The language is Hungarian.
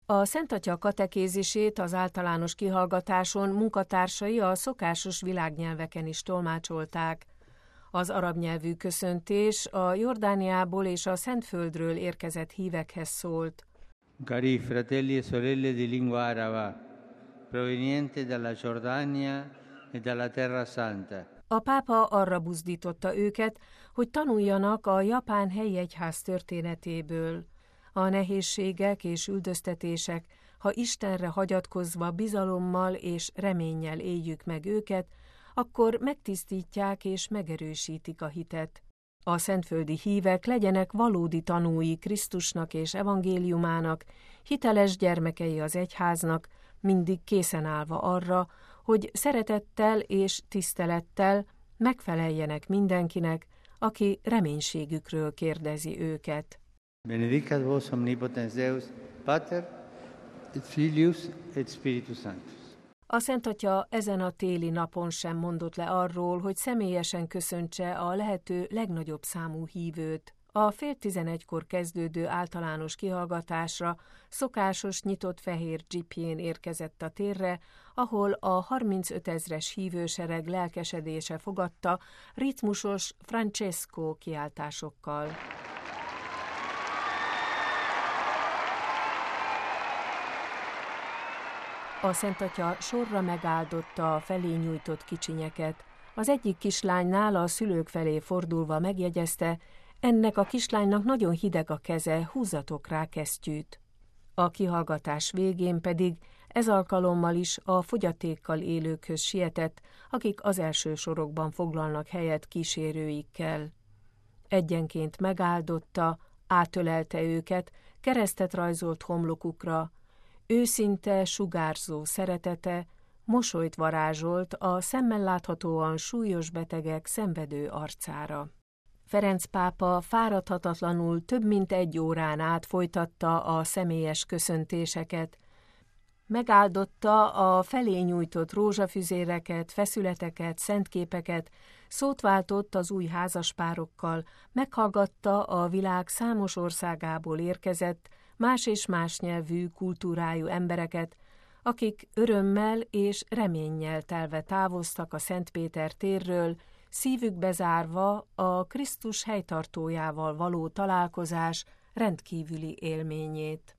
A Szent Atya katekézisét az általános kihallgatáson munkatársai a szokásos világnyelveken is tolmácsolták. Az arab nyelvű köszöntés a Jordániából és a Szentföldről érkezett hívekhez szólt. Cari fratelli e sorelle di lingua araba, proveniente dalla Giordania e dalla Terra Santa. A pápa arra buzdította őket, hogy tanuljanak a japán helyi egyház történetéből. A nehézségek és üldöztetések, ha Istenre hagyatkozva bizalommal és reménnyel éljük meg őket, akkor megtisztítják és megerősítik a hitet. A szentföldi hívek legyenek valódi tanúi Krisztusnak és evangéliumának, hiteles gyermekei az egyháznak, mindig készen állva arra, hogy szeretettel és tisztelettel megfeleljenek mindenkinek, aki reménységükről kérdezi őket. Benedicat vos omnipotens Deus, Pater, et Filius, et Spiritus Sanctus. A Szent Atya ezen a téli napon sem mondott le arról, hogy személyesen köszöntse a lehető legnagyobb számú hívőt. A 10:30-kor kezdődő általános kihallgatásra szokásos nyitott fehér dzsipjén érkezett a térre, ahol a 35 000-es hívősereg lelkesedése fogadta ritmusos Francesco kiáltásokkal. A Szent Atya sorra megáldotta a felé nyújtott kicsinyeket. Az egyik kislánynál a szülők felé fordulva megjegyezte, ennek a kislánynak nagyon hideg a keze, húzzatok rá kesztyűt. A kihallgatás végén pedig ez alkalommal is a fogyatékkal élőkhöz sietett, akik az első sorokban foglalnak helyet kísérőikkel. Egyenként megáldotta, átölelte őket, keresztet rajzolt homlokukra, őszinte, sugárzó szeretete, mosolyt varázsolt a szemmel láthatóan súlyos betegek szenvedő arcára. Ferenc pápa fáradhatatlanul több mint 1 órán át folytatta a személyes köszöntéseket, megáldotta a felé nyújtott rózsafüzéreket, feszületeket, szentképeket, szót váltott az új házaspárokkal, meghallgatta a világ számos országából érkezett, más és más nyelvű, kultúrájú embereket, akik örömmel és reménnyel telve távoztak a Szent Péter térről, szívükbe zárva a Krisztus helytartójával való találkozás rendkívüli élményét.